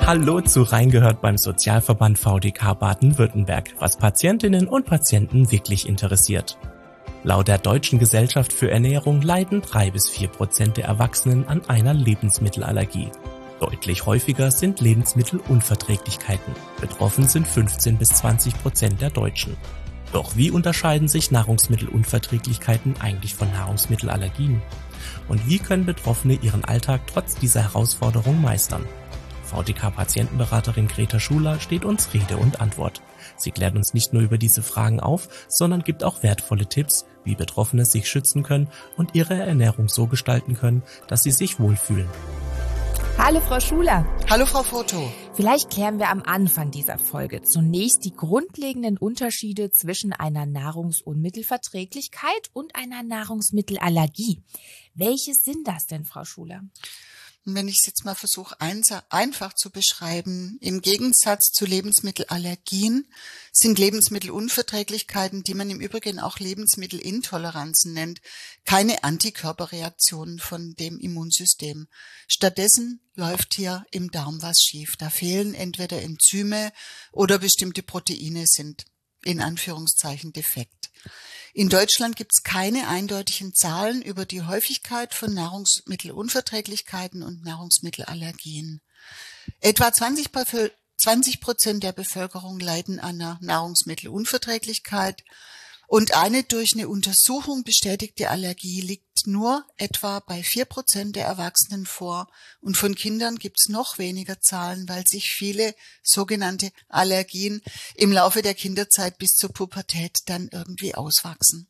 Hallo zu Reingehört beim Sozialverband VDK Baden-Württemberg, was Patientinnen und Patienten wirklich interessiert. Laut der Deutschen Gesellschaft für Ernährung leiden 3-4% der Erwachsenen an einer Lebensmittelallergie. Deutlich häufiger sind Lebensmittelunverträglichkeiten. Betroffen sind 15-20% der Deutschen. Doch wie unterscheiden sich Nahrungsmittelunverträglichkeiten eigentlich von Nahrungsmittelallergien? Und wie können Betroffene ihren Alltag trotz dieser Herausforderung meistern? VDK-Patientenberaterin Greta Schuler steht uns Rede und Antwort. Sie klärt uns nicht nur über diese Fragen auf, sondern gibt auch wertvolle Tipps, wie Betroffene sich schützen können und ihre Ernährung so gestalten können, dass sie sich wohlfühlen. Hallo Frau Schuler. Hallo Frau Foto. Vielleicht klären wir am Anfang dieser Folge zunächst die grundlegenden Unterschiede zwischen einer Nahrungsunmittelverträglichkeit und einer Nahrungsmittelallergie. Welche sind das denn, Frau Schuler? Wenn ich es jetzt mal versuche, einfach zu beschreiben, im Gegensatz zu Lebensmittelallergien sind Lebensmittelunverträglichkeiten, die man im Übrigen auch Lebensmittelintoleranzen nennt, keine Antikörperreaktionen von dem Immunsystem. Stattdessen läuft hier im Darm was schief. Da fehlen entweder Enzyme oder bestimmte Proteine sind in Anführungszeichen defekt. In Deutschland gibt es keine eindeutigen Zahlen über die Häufigkeit von Nahrungsmittelunverträglichkeiten und Nahrungsmittelallergien. Etwa 20% der Bevölkerung leiden an einer Nahrungsmittelunverträglichkeit und eine durch eine Untersuchung bestätigte Allergie liegt nur etwa bei 4% der Erwachsenen vor. Und von Kindern gibt es noch weniger Zahlen, weil sich viele sogenannte Allergien im Laufe der Kinderzeit bis zur Pubertät dann irgendwie auswachsen.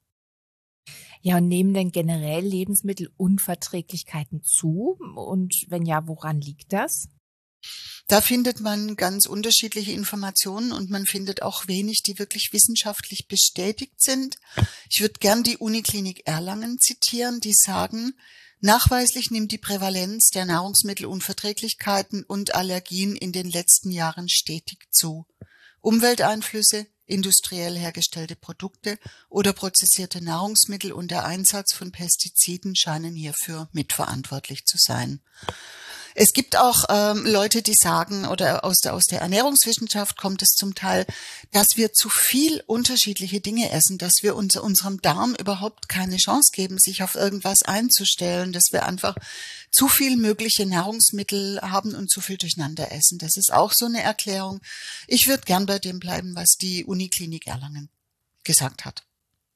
Ja, und nehmen denn generell Lebensmittelunverträglichkeiten zu? Und wenn ja, woran liegt das? Da findet man ganz unterschiedliche Informationen und man findet auch wenig, die wirklich wissenschaftlich bestätigt sind. Ich würde gern die Uniklinik Erlangen zitieren, die sagen, nachweislich nimmt die Prävalenz der Nahrungsmittelunverträglichkeiten und Allergien in den letzten Jahren stetig zu. Umwelteinflüsse, industriell hergestellte Produkte oder prozessierte Nahrungsmittel und der Einsatz von Pestiziden scheinen hierfür mitverantwortlich zu sein. Es gibt auch Leute, die sagen, oder aus der Ernährungswissenschaft kommt es zum Teil, dass wir zu viel unterschiedliche Dinge essen, dass wir unserem Darm überhaupt keine Chance geben, sich auf irgendwas einzustellen, dass wir einfach zu viel mögliche Nahrungsmittel haben und zu viel durcheinander essen. Das ist auch so eine Erklärung. Ich würde gern bei dem bleiben, was die Uniklinik Erlangen gesagt hat.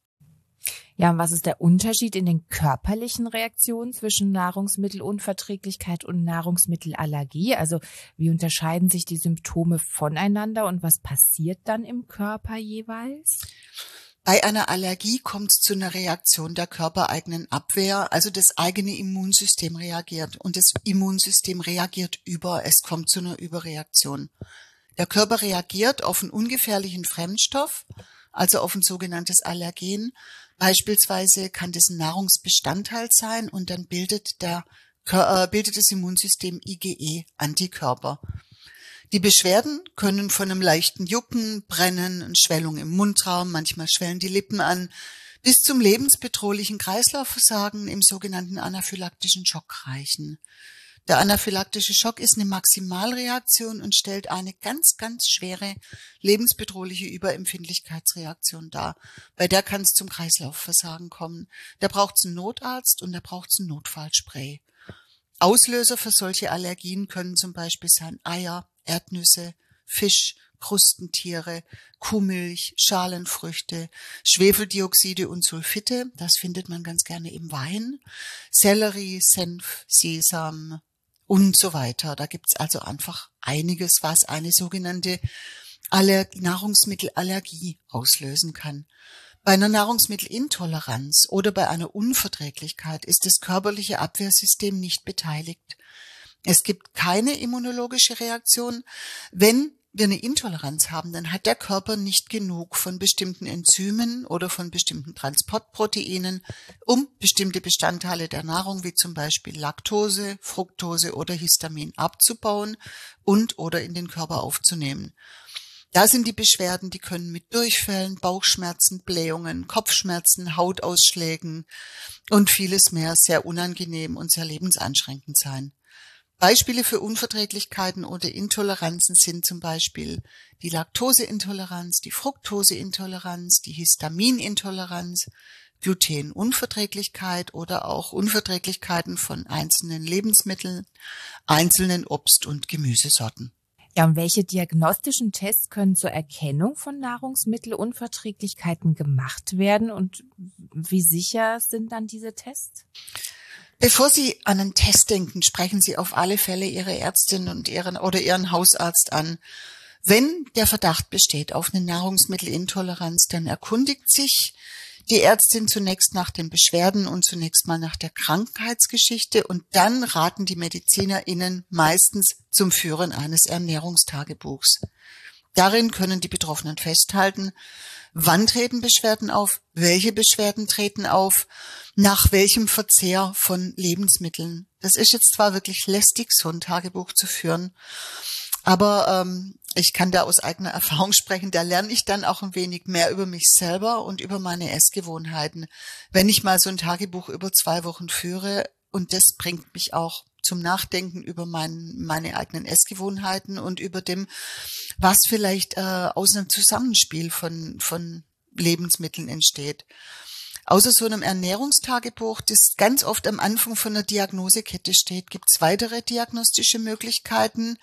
Ja, und was ist der Unterschied in den körperlichen Reaktionen zwischen Nahrungsmittelunverträglichkeit und Nahrungsmittelallergie? Also wie unterscheiden sich die Symptome voneinander und was passiert dann im Körper jeweils? Bei einer Allergie kommt es zu einer Reaktion der körpereigenen Abwehr, also das eigene Immunsystem reagiert und das Immunsystem reagiert es kommt zu einer Überreaktion. Der Körper reagiert auf einen ungefährlichen Fremdstoff, also auf ein sogenanntes Allergen. Beispielsweise kann das ein Nahrungsbestandteil sein und dann bildet das Immunsystem IgE, Antikörper. Die Beschwerden können von einem leichten Jucken, Brennen, eine Schwellung im Mundraum, manchmal schwellen die Lippen an, bis zum lebensbedrohlichen Kreislaufversagen im sogenannten anaphylaktischen Schock reichen. Der anaphylaktische Schock ist eine Maximalreaktion und stellt eine ganz, ganz schwere lebensbedrohliche Überempfindlichkeitsreaktion dar. Bei der kann es zum Kreislaufversagen kommen. Da braucht es einen Notarzt und da braucht es ein Notfallspray. Auslöser für solche Allergien können zum Beispiel sein Eier, Erdnüsse, Fisch, Krustentiere, Kuhmilch, Schalenfrüchte, Schwefeldioxide und Sulfite, das findet man ganz gerne im Wein, Sellerie, Senf, Sesam und so weiter. Da gibt's also einfach einiges, was eine sogenannte Nahrungsmittelallergie auslösen kann. Bei einer Nahrungsmittelintoleranz oder bei einer Unverträglichkeit ist das körperliche Abwehrsystem nicht beteiligt. Es gibt keine immunologische Reaktion. Wenn wir eine Intoleranz haben, dann hat der Körper nicht genug von bestimmten Enzymen oder von bestimmten Transportproteinen, um bestimmte Bestandteile der Nahrung, wie zum Beispiel Laktose, Fructose oder Histamin abzubauen und oder in den Körper aufzunehmen. Da sind die Beschwerden, die können mit Durchfällen, Bauchschmerzen, Blähungen, Kopfschmerzen, Hautausschlägen und vieles mehr sehr unangenehm und sehr lebenseinschränkend sein. Beispiele für Unverträglichkeiten oder Intoleranzen sind zum Beispiel die Laktoseintoleranz, die Fructoseintoleranz, die Histaminintoleranz, Glutenunverträglichkeit oder auch Unverträglichkeiten von einzelnen Lebensmitteln, einzelnen Obst- und Gemüsesorten. Ja, und welche diagnostischen Tests können zur Erkennung von Nahrungsmittelunverträglichkeiten gemacht werden und wie sicher sind dann diese Tests? Bevor Sie an einen Test denken, sprechen Sie auf alle Fälle Ihre Ärztin und Ihren Hausarzt an. Wenn der Verdacht besteht auf eine Nahrungsmittelintoleranz, dann erkundigt sich die Ärztin zunächst nach den Beschwerden und zunächst mal nach der Krankheitsgeschichte und dann raten die MedizinerInnen meistens zum Führen eines Ernährungstagebuchs. Darin können die Betroffenen festhalten, wann treten Beschwerden auf, welche Beschwerden treten auf, nach welchem Verzehr von Lebensmitteln. Das ist jetzt zwar wirklich lästig, so ein Tagebuch zu führen, aber ich kann da aus eigener Erfahrung sprechen, da lerne ich dann auch ein wenig mehr über mich selber und über meine Essgewohnheiten, wenn ich mal so ein Tagebuch über 2 Wochen führe, und das bringt mich auch zum Nachdenken über meine eigenen Essgewohnheiten und über dem, was vielleicht aus einem Zusammenspiel von Lebensmitteln entsteht. Außer so einem Ernährungstagebuch, das ganz oft am Anfang von einer Diagnosekette steht, gibt es weitere diagnostische Möglichkeiten.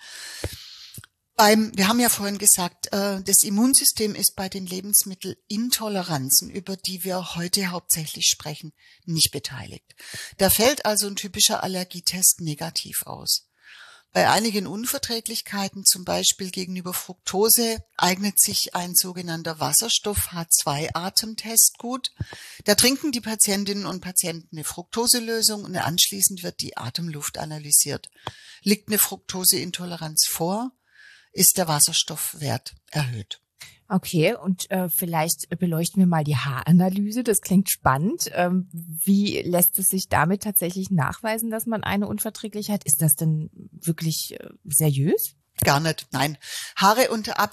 Wir haben ja vorhin gesagt, das Immunsystem ist bei den Lebensmittelintoleranzen, über die wir heute hauptsächlich sprechen, nicht beteiligt. Da fällt also ein typischer Allergietest negativ aus. Bei einigen Unverträglichkeiten, zum Beispiel gegenüber Fructose, eignet sich ein sogenannter Wasserstoff-H2-Atemtest gut. Da trinken die Patientinnen und Patienten eine Fructoselösung und anschließend wird die Atemluft analysiert. Liegt eine Fructoseintoleranz vor, ist der Wasserstoffwert erhöht. Okay, und vielleicht beleuchten wir mal die Haaranalyse. Das klingt spannend. Wie lässt es sich damit tatsächlich nachweisen, dass man eine Unverträglichkeit hat? Ist das denn wirklich seriös? Gar nicht, nein. Haare und die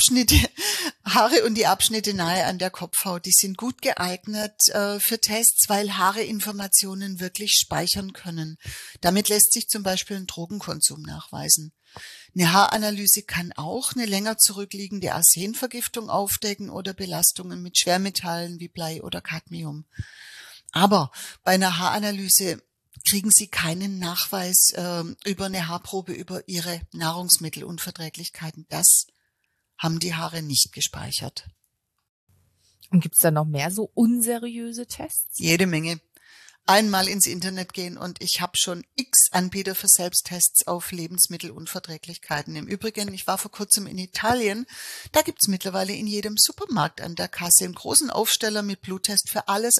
Abschnitte nahe an der Kopfhaut, die sind gut geeignet für Tests, weil Haare Informationen wirklich speichern können. Damit lässt sich zum Beispiel ein Drogenkonsum nachweisen. Eine Haaranalyse kann auch eine länger zurückliegende Arsenvergiftung aufdecken oder Belastungen mit Schwermetallen wie Blei oder Cadmium. Aber bei einer Haaranalyse kriegen Sie keinen Nachweis über eine Haarprobe über Ihre Nahrungsmittelunverträglichkeiten. Das haben die Haare nicht gespeichert. Und gibt es da noch mehr so unseriöse Tests? Jede Menge. Einmal ins Internet gehen und ich habe schon x Anbieter für Selbsttests auf Lebensmittelunverträglichkeiten. Im Übrigen, ich war vor kurzem in Italien, da gibt's mittlerweile in jedem Supermarkt an der Kasse einen großen Aufsteller mit Bluttest für alles.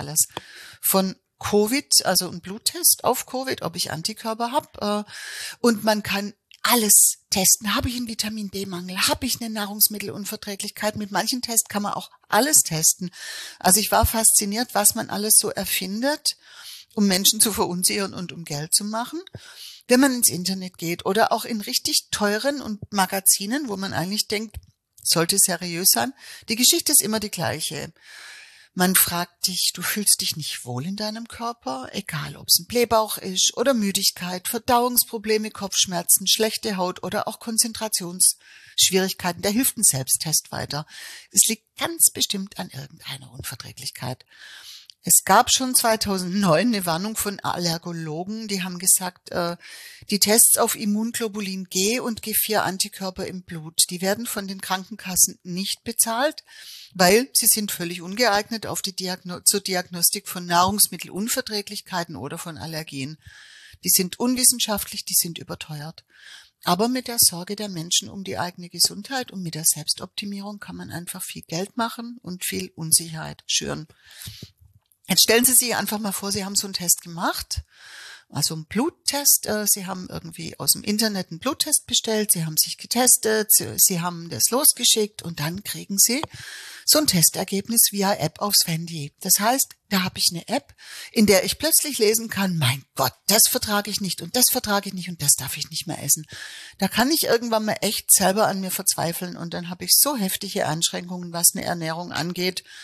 Von Covid, also ein Bluttest auf Covid, ob ich Antikörper habe, und man kann alles testen. Habe ich einen Vitamin D-Mangel? Habe ich eine Nahrungsmittelunverträglichkeit? Mit manchen Tests kann man auch alles testen. Also ich war fasziniert, was man alles so erfindet, um Menschen zu verunsichern und um Geld zu machen. Wenn man ins Internet geht oder auch in richtig teuren und Magazinen, wo man eigentlich denkt, sollte seriös sein, die Geschichte ist immer die gleiche. Man fragt dich, du fühlst dich nicht wohl in deinem Körper, egal ob es ein Blähbauch ist oder Müdigkeit, Verdauungsprobleme, Kopfschmerzen, schlechte Haut oder auch Konzentrationsschwierigkeiten. Da hilft ein Selbsttest weiter. Es liegt ganz bestimmt an irgendeiner Unverträglichkeit. Es gab schon 2009 eine Warnung von Allergologen, die haben gesagt, die Tests auf Immunglobulin G und G4-Antikörper im Blut, die werden von den Krankenkassen nicht bezahlt, weil sie sind völlig ungeeignet zur Diagnostik von Nahrungsmittelunverträglichkeiten oder von Allergien. Die sind unwissenschaftlich, die sind überteuert. Aber mit der Sorge der Menschen um die eigene Gesundheit und mit der Selbstoptimierung kann man einfach viel Geld machen und viel Unsicherheit schüren. Jetzt stellen Sie sich einfach mal vor, Sie haben so einen Test gemacht, also einen Bluttest. Sie haben irgendwie aus dem Internet einen Bluttest bestellt, Sie haben sich getestet, Sie haben das losgeschickt und dann kriegen Sie so ein Testergebnis via App aufs Handy. Das heißt, da habe ich eine App, in der ich plötzlich lesen kann, mein Gott, das vertrage ich nicht und das vertrage ich nicht und das darf ich nicht mehr essen. Da kann ich irgendwann mal echt selber an mir verzweifeln und dann habe ich so heftige Einschränkungen, was eine Ernährung angeht,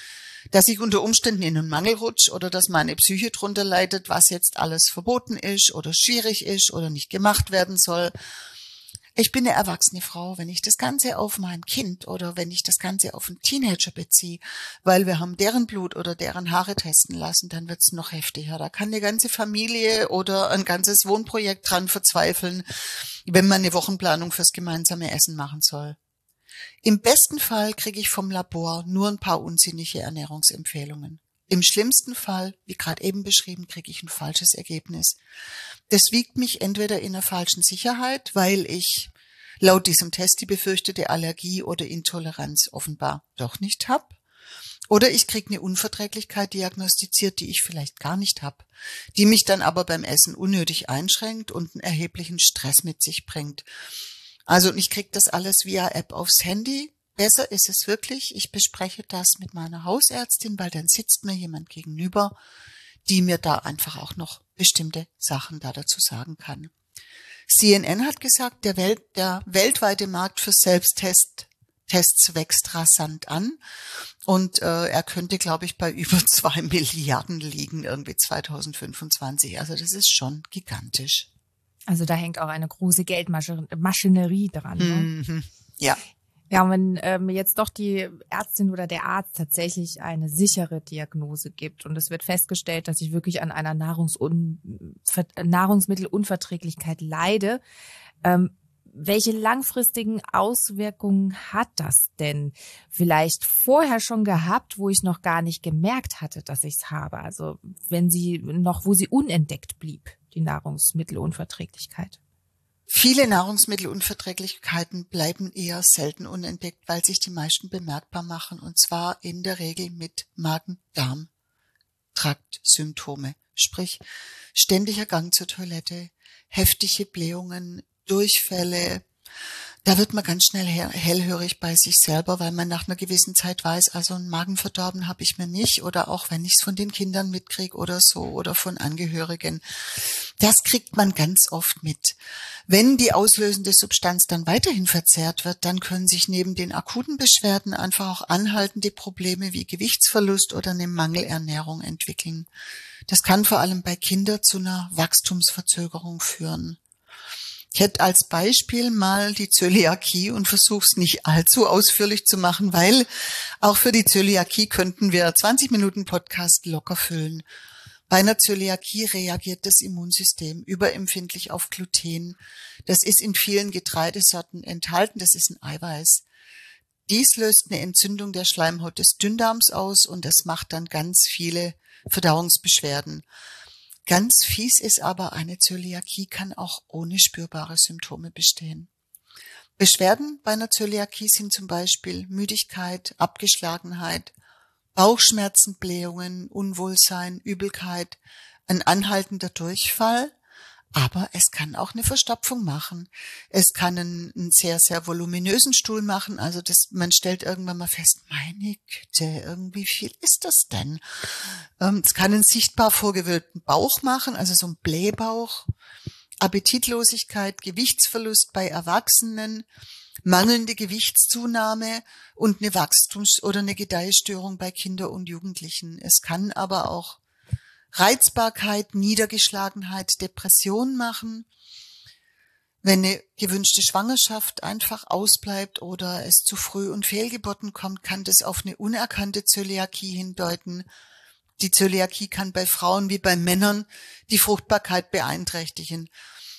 dass ich unter Umständen in einen Mangel rutsche oder dass meine Psyche drunter leidet, was jetzt alles verboten ist oder schwierig ist oder nicht gemacht werden soll. Ich bin eine erwachsene Frau, wenn ich das Ganze auf mein Kind oder wenn ich das Ganze auf einen Teenager beziehe, weil wir haben deren Blut oder deren Haare testen lassen, dann wird's noch heftiger. Da kann eine ganze Familie oder ein ganzes Wohnprojekt dran verzweifeln, wenn man eine Wochenplanung fürs gemeinsame Essen machen soll. Im besten Fall kriege ich vom Labor nur ein paar unsinnige Ernährungsempfehlungen. Im schlimmsten Fall, wie gerade eben beschrieben, kriege ich ein falsches Ergebnis. Das wiegt mich entweder in einer falschen Sicherheit, weil ich laut diesem Test die befürchtete Allergie oder Intoleranz offenbar doch nicht habe, oder ich kriege eine Unverträglichkeit diagnostiziert, die ich vielleicht gar nicht habe, die mich dann aber beim Essen unnötig einschränkt und einen erheblichen Stress mit sich bringt. Also ich kriege das alles via App aufs Handy. Besser ist es wirklich, ich bespreche das mit meiner Hausärztin, weil dann sitzt mir jemand gegenüber, die mir da einfach auch noch bestimmte Sachen da dazu sagen kann. CNN hat gesagt, der weltweite Markt für Selbsttests wächst rasant an und er könnte, glaube ich, bei über 2 Milliarden liegen, irgendwie 2025. Also das ist schon gigantisch. Also da hängt auch eine große Geldmaschinerie dran. Ne? Ja. Ja, und wenn jetzt doch die Ärztin oder der Arzt tatsächlich eine sichere Diagnose gibt und es wird festgestellt, dass ich wirklich an einer Nahrungsmittelunverträglichkeit leide, welche langfristigen Auswirkungen hat das denn vielleicht vorher schon gehabt, wo ich noch gar nicht gemerkt hatte, dass ich es habe? Also wo sie unentdeckt blieb, die Nahrungsmittelunverträglichkeit. Viele Nahrungsmittelunverträglichkeiten bleiben eher selten unentdeckt, weil sich die meisten bemerkbar machen, und zwar in der Regel mit Magen-Darm-Trakt-Symptome, sprich ständiger Gang zur Toilette, heftige Blähungen, Durchfälle. Da wird man ganz schnell hellhörig bei sich selber, weil man nach einer gewissen Zeit weiß, also ein Magenverdorben habe ich mir nicht, oder auch wenn ich es von den Kindern mitkriege oder so oder von Angehörigen. Das kriegt man ganz oft mit. Wenn die auslösende Substanz dann weiterhin verzehrt wird, dann können sich neben den akuten Beschwerden einfach auch anhaltende Probleme wie Gewichtsverlust oder eine Mangelernährung entwickeln. Das kann vor allem bei Kindern zu einer Wachstumsverzögerung führen. Ich hätte als Beispiel mal die Zöliakie und versuche es nicht allzu ausführlich zu machen, weil auch für die Zöliakie könnten wir 20 Minuten Podcast locker füllen. Bei einer Zöliakie reagiert das Immunsystem überempfindlich auf Gluten. Das ist in vielen Getreidesorten enthalten, das ist ein Eiweiß. Dies löst eine Entzündung der Schleimhaut des Dünndarms aus und das macht dann ganz viele Verdauungsbeschwerden. Ganz fies ist aber, eine Zöliakie kann auch ohne spürbare Symptome bestehen. Beschwerden bei einer Zöliakie sind zum Beispiel Müdigkeit, Abgeschlagenheit, Bauchschmerzen, Blähungen, Unwohlsein, Übelkeit, ein anhaltender Durchfall, aber es kann auch eine Verstopfung machen. Es kann einen sehr, sehr voluminösen Stuhl machen, also man stellt irgendwann mal fest, meine Güte, irgendwie viel ist das denn? Es kann einen sichtbar vorgewölbten Bauch machen, also so ein Blähbauch, Appetitlosigkeit, Gewichtsverlust bei Erwachsenen, mangelnde Gewichtszunahme und eine Wachstums- oder eine Gedeihstörung bei Kindern und Jugendlichen. Es kann aber auch Reizbarkeit, Niedergeschlagenheit, Depression machen. Wenn eine gewünschte Schwangerschaft einfach ausbleibt oder es zu früh und Fehlgeburten kommt, kann das auf eine unerkannte Zöliakie hindeuten. Die Zöliakie kann bei Frauen wie bei Männern die Fruchtbarkeit beeinträchtigen.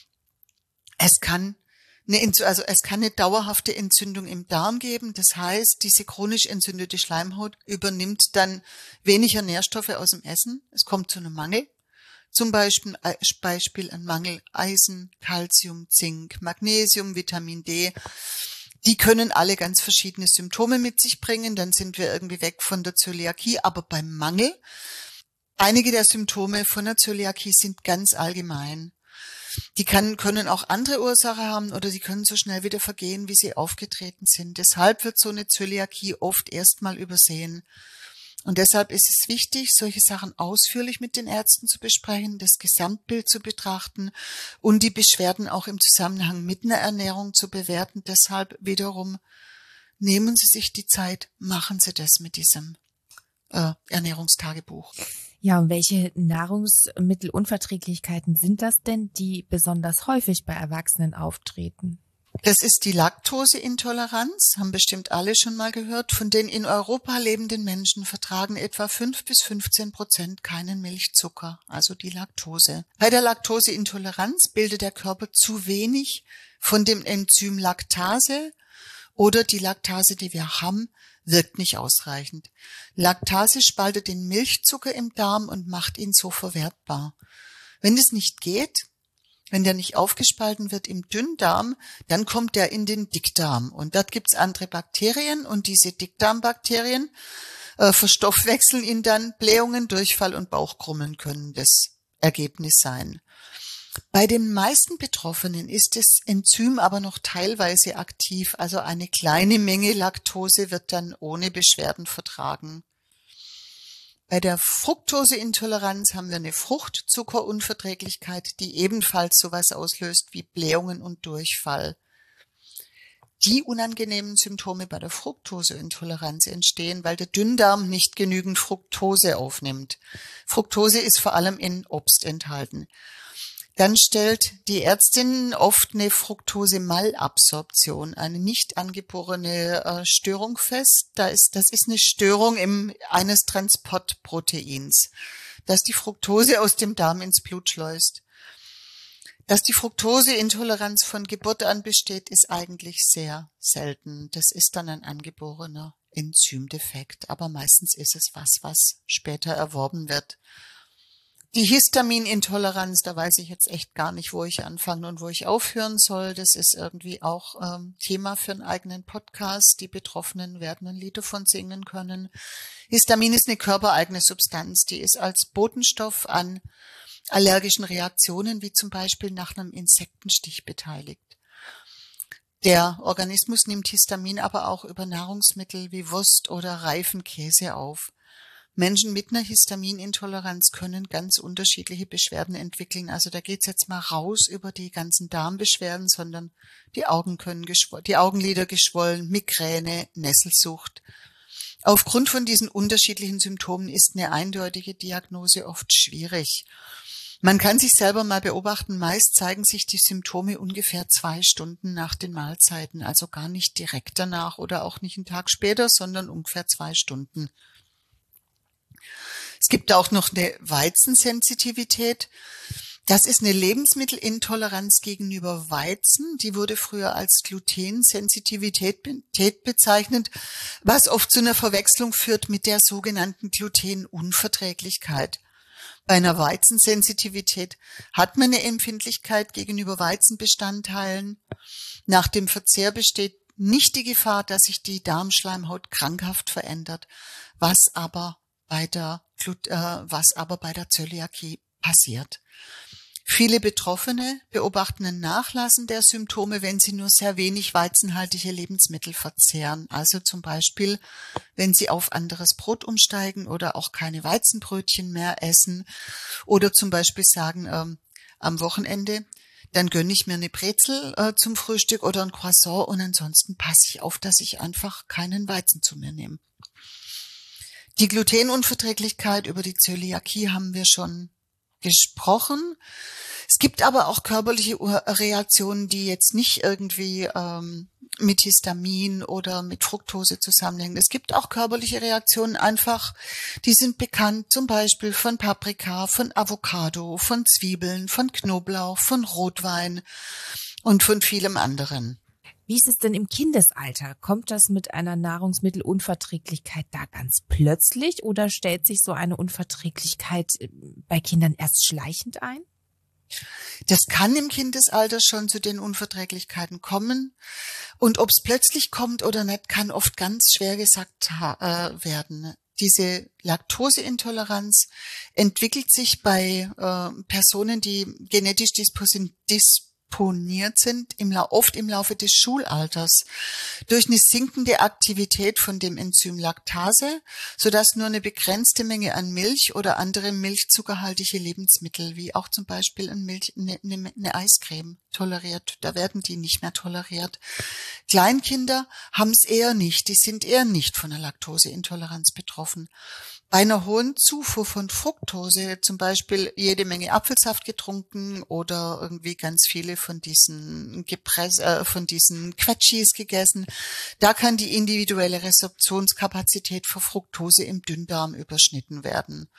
Es kann eine dauerhafte Entzündung im Darm geben. Das heißt, diese chronisch entzündete Schleimhaut übernimmt dann weniger Nährstoffe aus dem Essen. Es kommt zu einem Mangel. Zum Beispiel ein Mangel Eisen, Calcium, Zink, Magnesium, Vitamin D. Die können alle ganz verschiedene Symptome mit sich bringen. Dann sind wir irgendwie weg von der Zöliakie. Aber beim Mangel, einige der Symptome von der Zöliakie sind ganz allgemein. Die können auch andere Ursachen haben oder die können so schnell wieder vergehen, wie sie aufgetreten sind. Deshalb wird so eine Zöliakie oft erstmal übersehen. Und deshalb ist es wichtig, solche Sachen ausführlich mit den Ärzten zu besprechen, das Gesamtbild zu betrachten und die Beschwerden auch im Zusammenhang mit einer Ernährung zu bewerten. Deshalb wiederum nehmen Sie sich die Zeit, machen Sie das mit diesem Ernährungstagebuch. Ja, und welche Nahrungsmittelunverträglichkeiten sind das denn, die besonders häufig bei Erwachsenen auftreten? Das ist die Laktoseintoleranz, haben bestimmt alle schon mal gehört. Von den in Europa lebenden Menschen vertragen etwa 5-15% keinen Milchzucker, also die Laktose. Bei der Laktoseintoleranz bildet der Körper zu wenig von dem Enzym Laktase oder die Laktase, die wir haben, wirkt nicht ausreichend. Laktase spaltet den Milchzucker im Darm und macht ihn so verwertbar. Wenn es nicht geht, wenn der nicht aufgespalten wird im Dünndarm, dann kommt der in den Dickdarm. Und dort gibt's andere Bakterien und diese Dickdarmbakterien verstoffwechseln ihn dann. Blähungen, Durchfall und Bauchkrummeln können das Ergebnis sein. Bei den meisten Betroffenen ist das Enzym aber noch teilweise aktiv, also eine kleine Menge Laktose wird dann ohne Beschwerden vertragen. Bei der Fructoseintoleranz haben wir eine Fruchtzuckerunverträglichkeit, die ebenfalls sowas auslöst wie Blähungen und Durchfall. Die unangenehmen Symptome bei der Fructoseintoleranz entstehen, weil der Dünndarm nicht genügend Fructose aufnimmt. Fructose ist vor allem in Obst enthalten. Dann stellt die Ärztin oft eine Fructose-Malabsorption, eine nicht angeborene Störung fest. Das ist eine Störung eines Transportproteins, das die Fructose aus dem Darm ins Blut schleust. Dass die Fructoseintoleranz von Geburt an besteht, ist eigentlich sehr selten. Das ist dann ein angeborener Enzymdefekt, aber meistens ist es was später erworben wird. Die Histaminintoleranz, da weiß ich jetzt echt gar nicht, wo ich anfangen und wo ich aufhören soll. Das ist irgendwie auch Thema für einen eigenen Podcast. Die Betroffenen werden ein Lied davon singen können. Histamin ist eine körpereigene Substanz, die ist als Botenstoff an allergischen Reaktionen, wie zum Beispiel nach einem Insektenstich beteiligt. Der Organismus nimmt Histamin aber auch über Nahrungsmittel wie Wurst oder reifen Käse auf. Menschen mit einer Histaminintoleranz können ganz unterschiedliche Beschwerden entwickeln. Also da geht's jetzt mal raus über die ganzen Darmbeschwerden, sondern die Augenlider geschwollen, Migräne, Nesselsucht. Aufgrund von diesen unterschiedlichen Symptomen ist eine eindeutige Diagnose oft schwierig. Man kann sich selber mal beobachten, meist zeigen sich die Symptome ungefähr 2 Stunden nach den Mahlzeiten, also gar nicht direkt danach oder auch nicht einen Tag später, sondern ungefähr 2 Stunden. Es gibt auch noch eine Weizensensitivität. Das ist eine Lebensmittelintoleranz gegenüber Weizen. Die wurde früher als Glutensensitivität bezeichnet, was oft zu einer Verwechslung führt mit der sogenannten Glutenunverträglichkeit. Bei einer Weizensensitivität hat man eine Empfindlichkeit gegenüber Weizenbestandteilen. Nach dem Verzehr besteht nicht die Gefahr, dass sich die Darmschleimhaut krankhaft verändert, was aber bei der Zöliakie passiert. Viele Betroffene beobachten ein Nachlassen der Symptome, wenn sie nur sehr wenig weizenhaltige Lebensmittel verzehren. Also zum Beispiel, wenn sie auf anderes Brot umsteigen oder auch keine Weizenbrötchen mehr essen oder zum Beispiel sagen, am Wochenende, dann gönne ich mir eine Brezel zum Frühstück oder ein Croissant und ansonsten passe ich auf, dass ich einfach keinen Weizen zu mir nehme. Die Glutenunverträglichkeit, über die Zöliakie haben wir schon gesprochen. Es gibt aber auch körperliche Reaktionen, die jetzt nicht irgendwie mit Histamin oder mit Fructose zusammenhängen. Es gibt auch körperliche Reaktionen einfach, die sind bekannt, zum Beispiel von Paprika, von Avocado, von Zwiebeln, von Knoblauch, von Rotwein und von vielem anderen. Wie ist es denn im Kindesalter? Kommt das mit einer Nahrungsmittelunverträglichkeit da ganz plötzlich oder stellt sich so eine Unverträglichkeit bei Kindern erst schleichend ein? Das kann im Kindesalter schon zu den Unverträglichkeiten kommen. Und ob es plötzlich kommt oder nicht, kann oft ganz schwer gesagt werden. Diese Laktoseintoleranz entwickelt sich bei Personen, die genetisch disponiert sind, oft im Laufe des Schulalters, durch eine sinkende Aktivität von dem Enzym Laktase, sodass nur eine begrenzte Menge an Milch oder andere milchzuckerhaltige Lebensmittel, wie auch zum Beispiel eine Eiscreme, toleriert. Da werden die nicht mehr toleriert. Kleinkinder haben es eher nicht, die sind eher nicht von der Laktoseintoleranz betroffen. Bei einer hohen Zufuhr von Fructose, zum Beispiel jede Menge Apfelsaft getrunken oder irgendwie ganz viele von diesen Quetschis gegessen, da kann die individuelle Resorptionskapazität für Fructose im Dünndarm überschritten werden.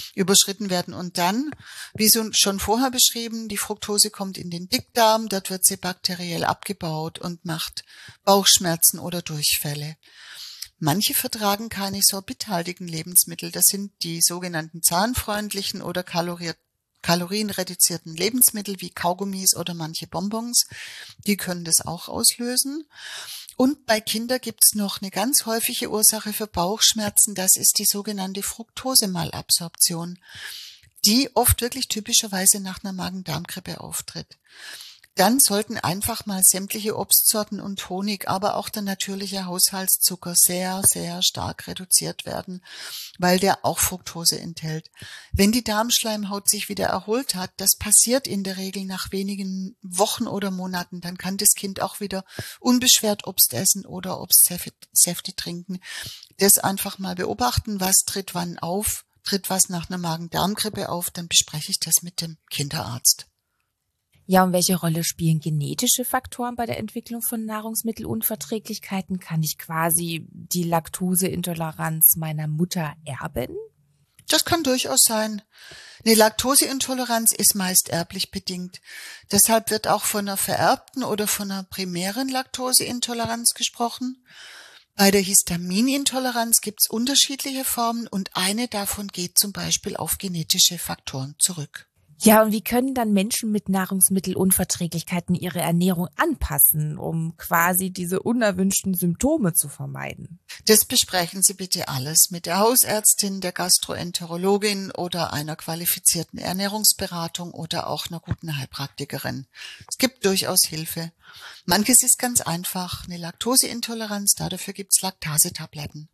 Und dann, wie schon vorher beschrieben, die Fructose kommt in den Dickdarm, dort wird sie bakteriell abgebaut und macht Bauchschmerzen oder Durchfälle. Manche vertragen keine sorbithaltigen Lebensmittel. Das sind die sogenannten zahnfreundlichen oder kalorienreduzierten Lebensmittel wie Kaugummis oder manche Bonbons. Die können das auch auslösen. Und bei Kindern gibt's noch eine ganz häufige Ursache für Bauchschmerzen. Das ist die sogenannte Fructosemalabsorption, die oft wirklich typischerweise nach einer Magen-Darm-Grippe auftritt. Dann sollten einfach mal sämtliche Obstsorten und Honig, aber auch der natürliche Haushaltszucker sehr, sehr stark reduziert werden, weil der auch Fructose enthält. Wenn die Darmschleimhaut sich wieder erholt hat, das passiert in der Regel nach wenigen Wochen oder Monaten, dann kann das Kind auch wieder unbeschwert Obst essen oder Obstsäfte trinken. Das einfach mal beobachten, was tritt wann auf, tritt was nach einer Magen-Darm-Grippe auf, dann bespreche ich das mit dem Kinderarzt. Ja, und welche Rolle spielen genetische Faktoren bei der Entwicklung von Nahrungsmittelunverträglichkeiten? Kann ich quasi die Laktoseintoleranz meiner Mutter erben? Das kann durchaus sein. Eine Laktoseintoleranz ist meist erblich bedingt. Deshalb wird auch von einer vererbten oder von einer primären Laktoseintoleranz gesprochen. Bei der Histaminintoleranz gibt es unterschiedliche Formen und eine davon geht zum Beispiel auf genetische Faktoren zurück. Ja, und wie können dann Menschen mit Nahrungsmittelunverträglichkeiten ihre Ernährung anpassen, um quasi diese unerwünschten Symptome zu vermeiden? Das besprechen Sie bitte alles mit der Hausärztin, der Gastroenterologin oder einer qualifizierten Ernährungsberatung oder auch einer guten Heilpraktikerin. Es gibt durchaus Hilfe. Manches ist ganz einfach, eine Laktoseintoleranz, dafür gibt's Laktasetabletten.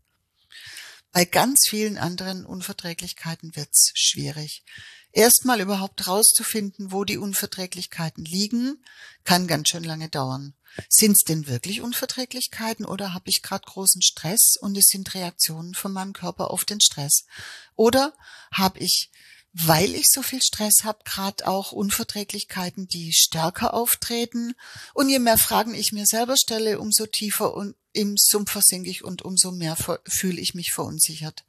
Bei ganz vielen anderen Unverträglichkeiten wird's schwierig. Erstmal überhaupt rauszufinden, wo die Unverträglichkeiten liegen, kann ganz schön lange dauern. Sind es denn wirklich Unverträglichkeiten oder habe ich gerade großen Stress und es sind Reaktionen von meinem Körper auf den Stress? Oder habe ich, weil ich so viel Stress habe, gerade auch Unverträglichkeiten, die stärker auftreten? Und je mehr Fragen ich mir selber stelle, umso tiefer und im Sumpf versinke ich und umso mehr fühle ich mich verunsichert.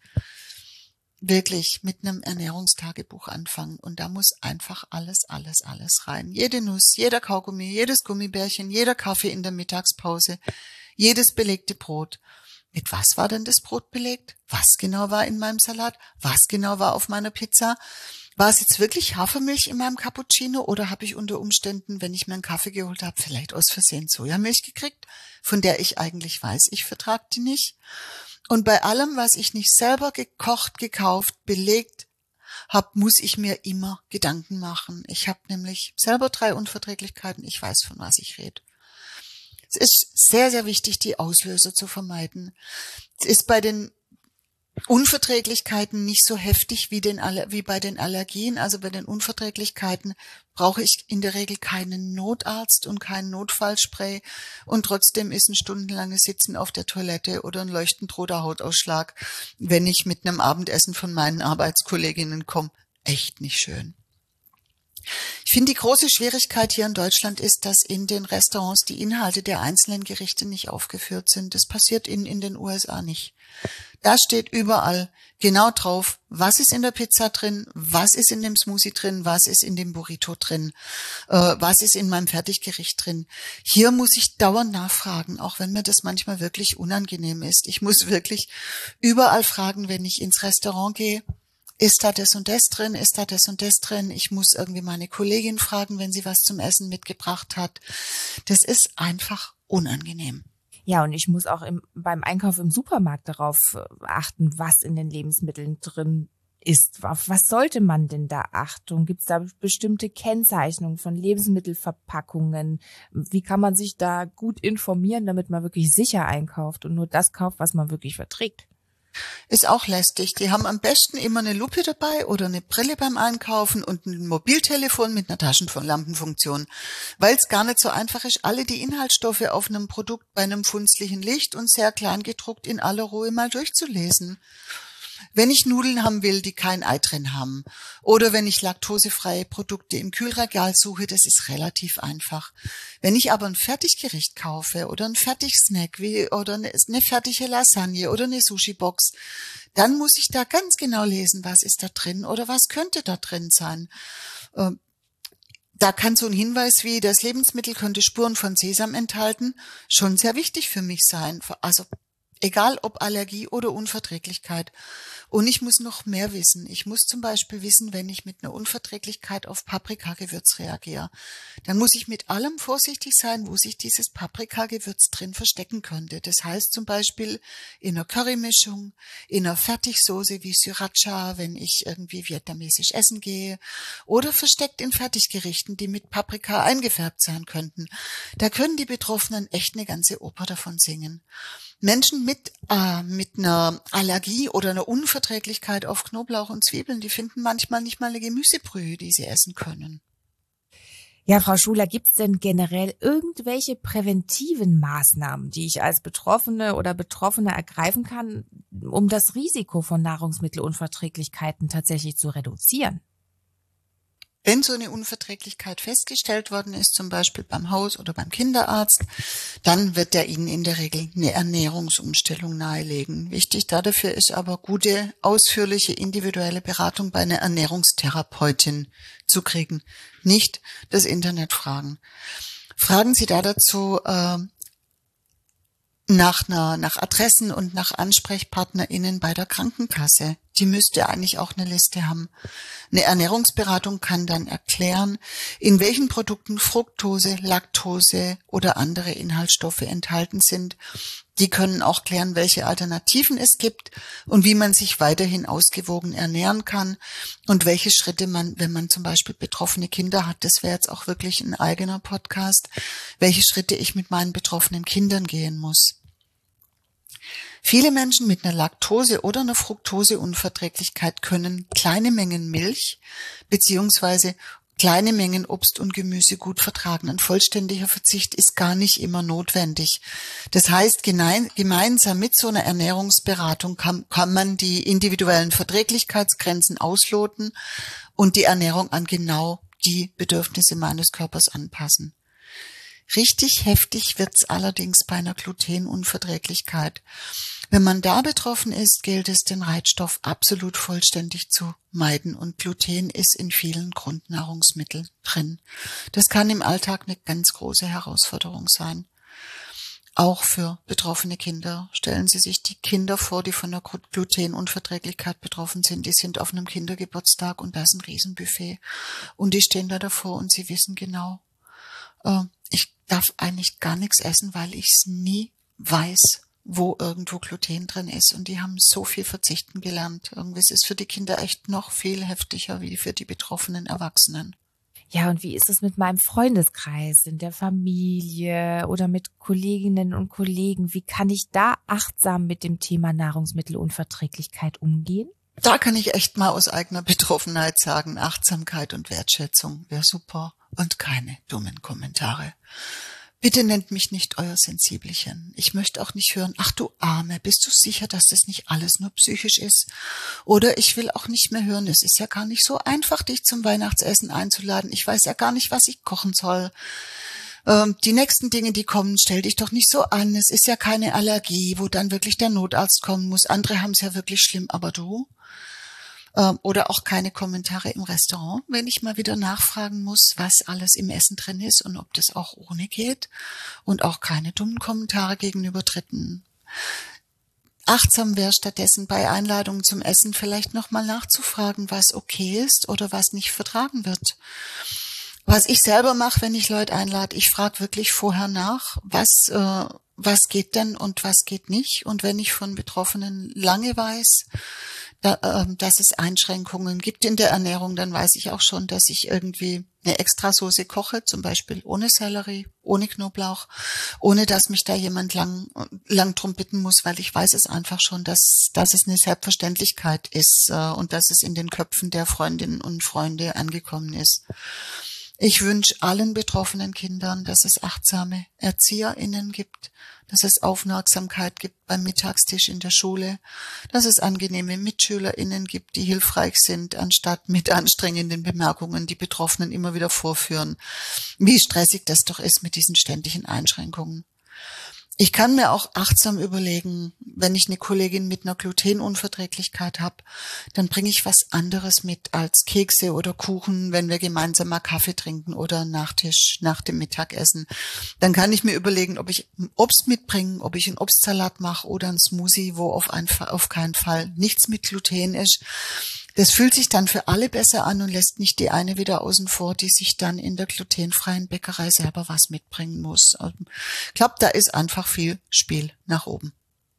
Wirklich mit einem Ernährungstagebuch anfangen und da muss einfach alles rein. Jede Nuss, jeder Kaugummi, jedes Gummibärchen, jeder Kaffee in der Mittagspause, jedes belegte Brot. Mit was war denn das Brot belegt? Was genau war in meinem Salat? Was genau war auf meiner Pizza? War es jetzt wirklich Hafermilch in meinem Cappuccino oder habe ich unter Umständen, wenn ich mir einen Kaffee geholt habe, vielleicht aus Versehen Sojamilch gekriegt, von der ich eigentlich weiß, ich vertrage die nicht? Und bei allem, was ich nicht selber gekocht, gekauft, belegt habe, muss ich mir immer Gedanken machen. Ich habe nämlich selber 3 Unverträglichkeiten, ich weiß, von was ich rede. Es ist sehr, sehr wichtig, die Auslöser zu vermeiden. Es ist bei den Unverträglichkeiten nicht so heftig wie bei den Allergien. Also bei den Unverträglichkeiten brauche ich in der Regel keinen Notarzt und keinen Notfallspray. Und trotzdem ist ein stundenlanges Sitzen auf der Toilette oder ein leuchtend roter Hautausschlag, wenn ich mit einem Abendessen von meinen Arbeitskolleginnen komme, echt nicht schön. Ich finde, die große Schwierigkeit hier in Deutschland ist, dass in den Restaurants die Inhalte der einzelnen Gerichte nicht aufgeführt sind. Das passiert in den USA nicht. Da steht überall genau drauf, was ist in der Pizza drin, was ist in dem Smoothie drin, was ist in dem Burrito drin, was ist in meinem Fertiggericht drin. Hier muss ich dauernd nachfragen, auch wenn mir das manchmal wirklich unangenehm ist. Ich muss wirklich überall fragen, wenn ich ins Restaurant gehe. Ist da das und das drin? Ist da das und das drin? Ich muss irgendwie meine Kollegin fragen, wenn sie was zum Essen mitgebracht hat. Das ist einfach unangenehm. Ja, und ich muss auch beim Einkauf im Supermarkt darauf achten, was in den Lebensmitteln drin ist. Auf was sollte man denn da achten? Gibt es da bestimmte Kennzeichnungen von Lebensmittelverpackungen? Wie kann man sich da gut informieren, damit man wirklich sicher einkauft und nur das kauft, was man wirklich verträgt? Ist auch lästig. Die haben am besten immer eine Lupe dabei oder eine Brille beim Einkaufen und ein Mobiltelefon mit einer Taschenlampenfunktion, weil es gar nicht so einfach ist, alle die Inhaltsstoffe auf einem Produkt bei einem funstlichen Licht und sehr klein gedruckt in aller Ruhe mal durchzulesen. Wenn ich Nudeln haben will, die kein Ei drin haben, oder wenn ich laktosefreie Produkte im Kühlregal suche, das ist relativ einfach. Wenn ich aber ein Fertiggericht kaufe oder ein Fertigsnack oder eine fertige Lasagne oder eine Sushi-Box, dann muss ich da ganz genau lesen, was ist da drin oder was könnte da drin sein. Da kann so ein Hinweis wie, das Lebensmittel könnte Spuren von Sesam enthalten, schon sehr wichtig für mich sein. Also egal ob Allergie oder Unverträglichkeit. Und ich muss noch mehr wissen. Ich muss zum Beispiel wissen, wenn ich mit einer Unverträglichkeit auf Paprikagewürz reagiere, dann muss ich mit allem vorsichtig sein, wo sich dieses Paprikagewürz drin verstecken könnte. Das heißt zum Beispiel in einer Currymischung, in einer Fertigsoße wie Sriracha, wenn ich irgendwie vietnamesisch essen gehe, oder versteckt in Fertiggerichten, die mit Paprika eingefärbt sein könnten. Da können die Betroffenen echt eine ganze Oper davon singen. Menschen mit einer Allergie oder einer Unverträglichkeit auf Knoblauch und Zwiebeln, die finden manchmal nicht mal eine Gemüsebrühe, die sie essen können. Ja, Frau Schuler, gibt es denn generell irgendwelche präventiven Maßnahmen, die ich als Betroffene oder Betroffener ergreifen kann, um das Risiko von Nahrungsmittelunverträglichkeiten tatsächlich zu reduzieren? Wenn so eine Unverträglichkeit festgestellt worden ist, zum Beispiel beim Haus- oder beim Kinderarzt, dann wird er Ihnen in der Regel eine Ernährungsumstellung nahelegen. Wichtig dafür ist aber gute, ausführliche individuelle Beratung bei einer Ernährungstherapeutin zu kriegen. Nicht das Internet fragen. Fragen Sie da dazu nach Adressen und nach AnsprechpartnerInnen bei der Krankenkasse. Die müsste eigentlich auch eine Liste haben. Eine Ernährungsberatung kann dann erklären, in welchen Produkten Fructose, Laktose oder andere Inhaltsstoffe enthalten sind. Die können auch klären, welche Alternativen es gibt und wie man sich weiterhin ausgewogen ernähren kann und welche Schritte man, wenn man zum Beispiel betroffene Kinder hat, das wäre jetzt auch wirklich ein eigener Podcast, welche Schritte ich mit meinen betroffenen Kindern gehen muss. Viele Menschen mit einer Laktose- oder einer Fructoseunverträglichkeit können kleine Mengen Milch bzw. kleine Mengen Obst und Gemüse gut vertragen. Ein vollständiger Verzicht ist gar nicht immer notwendig. Das heißt, gemeinsam mit so einer Ernährungsberatung kann man die individuellen Verträglichkeitsgrenzen ausloten und die Ernährung an genau die Bedürfnisse meines Körpers anpassen. Richtig heftig wird's allerdings bei einer Glutenunverträglichkeit. Wenn man da betroffen ist, gilt es, den Reizstoff absolut vollständig zu meiden. Und Gluten ist in vielen Grundnahrungsmitteln drin. Das kann im Alltag eine ganz große Herausforderung sein. Auch für betroffene Kinder. Stellen Sie sich die Kinder vor, die von einer Glutenunverträglichkeit betroffen sind. Die sind auf einem Kindergeburtstag und da ist ein Riesenbuffet. Und die stehen da davor und sie wissen genau, ich darf eigentlich gar nichts essen, weil ich es nie weiß, wo irgendwo Gluten drin ist. Und die haben so viel verzichten gelernt. Irgendwie ist es für die Kinder echt noch viel heftiger wie für die betroffenen Erwachsenen. Ja, und wie ist es mit meinem Freundeskreis, in der Familie oder mit Kolleginnen und Kollegen? Wie kann ich da achtsam mit dem Thema Nahrungsmittelunverträglichkeit umgehen? Da kann ich echt mal aus eigener Betroffenheit sagen, Achtsamkeit und Wertschätzung wäre super und keine dummen Kommentare. Bitte nennt mich nicht euer Sensibelchen. Ich möchte auch nicht hören, ach du Arme, bist du sicher, dass das nicht alles nur psychisch ist? Oder ich will auch nicht mehr hören, es ist ja gar nicht so einfach, dich zum Weihnachtsessen einzuladen. Ich weiß ja gar nicht, was ich kochen soll. Die nächsten Dinge, die kommen, stell dich doch nicht so an. Es ist ja keine Allergie, wo dann wirklich der Notarzt kommen muss. Andere haben es ja wirklich schlimm, aber du? Oder auch keine Kommentare im Restaurant, wenn ich mal wieder nachfragen muss, was alles im Essen drin ist und ob das auch ohne geht. Und auch keine dummen Kommentare gegenüber Dritten. Achtsam wäre stattdessen bei Einladungen zum Essen vielleicht nochmal nachzufragen, was okay ist oder was nicht vertragen wird. Was ich selber mache, wenn ich Leute einlade, ich frage wirklich vorher nach, was geht denn und was geht nicht. Und wenn ich von Betroffenen lange weiß, dass es Einschränkungen gibt in der Ernährung, dann weiß ich auch schon, dass ich irgendwie eine Extrasoße koche, zum Beispiel ohne Sellerie, ohne Knoblauch, ohne dass mich da jemand lang drum bitten muss, weil ich weiß es einfach schon, dass es eine Selbstverständlichkeit ist und dass es in den Köpfen der Freundinnen und Freunde angekommen ist. Ich wünsche allen betroffenen Kindern, dass es achtsame ErzieherInnen gibt, dass es Aufmerksamkeit gibt beim Mittagstisch in der Schule, dass es angenehme MitschülerInnen gibt, die hilfreich sind, anstatt mit anstrengenden Bemerkungen die Betroffenen immer wieder vorführen, wie stressig das doch ist mit diesen ständigen Einschränkungen. Ich kann mir auch achtsam überlegen, wenn ich eine Kollegin mit einer Glutenunverträglichkeit habe, dann bringe ich was anderes mit als Kekse oder Kuchen, wenn wir gemeinsam mal Kaffee trinken oder Nachtisch nach dem Mittagessen. Dann kann ich mir überlegen, ob ich Obst mitbringe, ob ich einen Obstsalat mache oder einen Smoothie, wo auf keinen Fall nichts mit Gluten ist. Das fühlt sich dann für alle besser an und lässt nicht die eine wieder außen vor, die sich dann in der glutenfreien Bäckerei selber was mitbringen muss. Ich glaube, da ist einfach viel Spiel nach oben.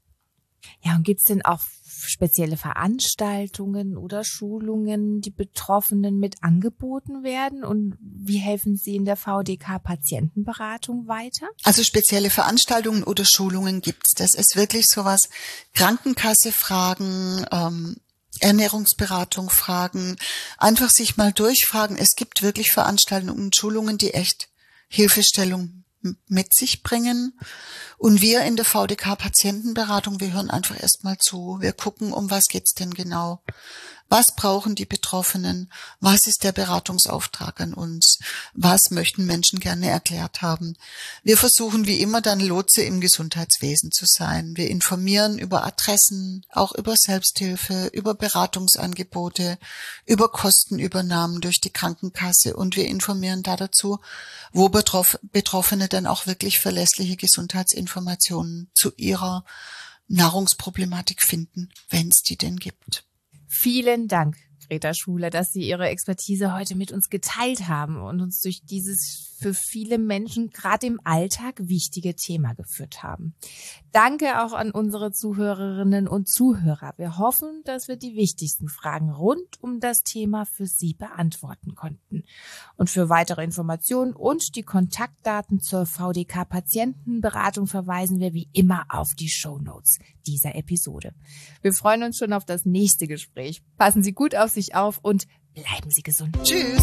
Ja, und gibt's denn auch spezielle Veranstaltungen oder Schulungen, die Betroffenen mit angeboten werden? Und wie helfen Sie in der VDK-Patientenberatung weiter? Also spezielle Veranstaltungen oder Schulungen gibt's. Das ist wirklich sowas, Krankenkasse fragen, Ernährungsberatung fragen, einfach sich mal durchfragen. Es gibt wirklich Veranstaltungen und Schulungen, die echt Hilfestellung mit sich bringen. Und wir in der VDK-Patientenberatung, wir hören einfach erstmal zu. Wir gucken, um was geht's denn genau? Was brauchen die Betroffenen? Was ist der Beratungsauftrag an uns? Was möchten Menschen gerne erklärt haben? Wir versuchen wie immer dann Lotse im Gesundheitswesen zu sein. Wir informieren über Adressen, auch über Selbsthilfe, über Beratungsangebote, über Kostenübernahmen durch die Krankenkasse und wir informieren da dazu, wo Betroffene dann auch wirklich verlässliche Gesundheitsinformationen zu ihrer Nahrungsproblematik finden, wenn es die denn gibt. Vielen Dank, Greta Schuler, dass Sie Ihre Expertise heute mit uns geteilt haben und uns durch dieses für viele Menschen gerade im Alltag wichtige Thema geführt haben. Danke auch an unsere Zuhörerinnen und Zuhörer. Wir hoffen, dass wir die wichtigsten Fragen rund um das Thema für Sie beantworten konnten. Und für weitere Informationen und die Kontaktdaten zur VDK-Patientenberatung verweisen wir wie immer auf die Shownotes dieser Episode. Wir freuen uns schon auf das nächste Gespräch. Passen Sie gut auf sich auf und bleiben Sie gesund. Tschüss!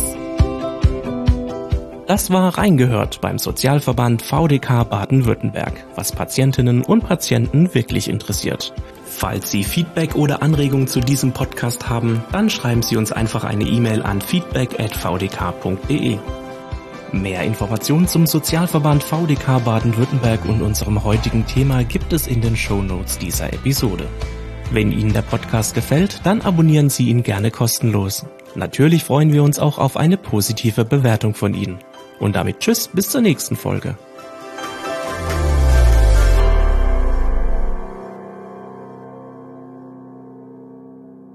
Das war Reingehört beim Sozialverband VDK Baden-Württemberg, was Patientinnen und Patienten wirklich interessiert. Falls Sie Feedback oder Anregungen zu diesem Podcast haben, dann schreiben Sie uns einfach eine E-Mail an feedback@vdk.de. Mehr Informationen zum Sozialverband VDK Baden-Württemberg und unserem heutigen Thema gibt es in den Shownotes dieser Episode. Wenn Ihnen der Podcast gefällt, dann abonnieren Sie ihn gerne kostenlos. Natürlich freuen wir uns auch auf eine positive Bewertung von Ihnen. Und damit tschüss, bis zur nächsten Folge.